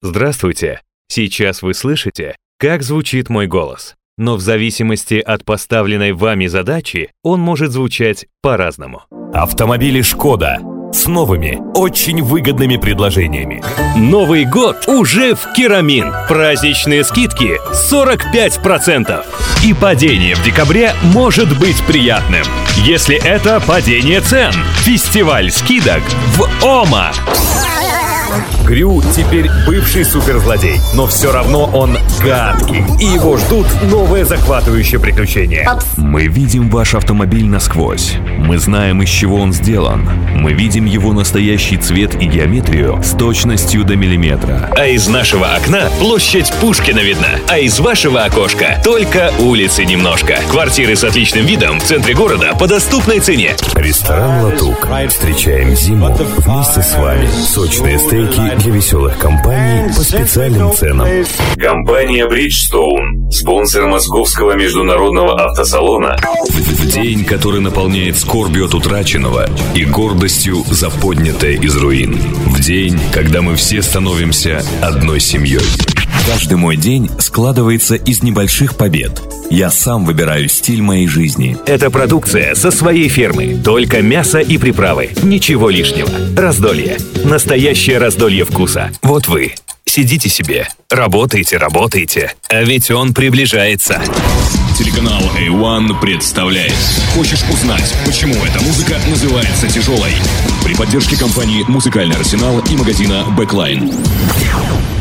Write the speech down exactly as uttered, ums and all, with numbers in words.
Здравствуйте! Сейчас вы слышите, как звучит мой голос. Но в зависимости от поставленной вами задачи он может звучать по-разному. Автомобили «Шкода» с новыми, очень выгодными предложениями. Новый год уже в Керамин. Праздничные скидки сорок пять процентов. И падение в декабре может быть приятным, если это падение цен. Фестиваль скидок в ОМА. Грю теперь бывший суперзлодей, но все равно он гадкий, и его ждут новые захватывающие приключения. Мы видим ваш автомобиль насквозь. Мы знаем, из чего он сделан. Мы видим его настоящий цвет и геометрию с точностью до миллиметра. А из нашего окна площадь Пушкина видна, а из вашего окошка только улицы немножко. Квартиры с отличным видом в центре города по доступной цене. Ресторан «Латук». Встречаем зиму вместе с вами. Сочные стейки для веселых компаний по специальным ценам. Компания «Бриджстоун», спонсор Московского международного автосалона. В день, который наполняет скорбью от утраченного и гордостью за поднятое из руин. В день, когда мы все становимся одной семьей. Каждый мой день складывается из небольших побед. Я сам выбираю стиль моей жизни. Это продукция со своей фермы. Только мясо и приправы. Ничего лишнего. Раздолье. Настоящее раздолье вкуса. Вот вы. Сидите себе. Работаете, работаете. А ведь он приближается. Телеканал эй один представляет. Хочешь узнать, почему эта музыка называется тяжелой? При поддержке компании «Музыкальный арсенал» и магазина «Бэклайн».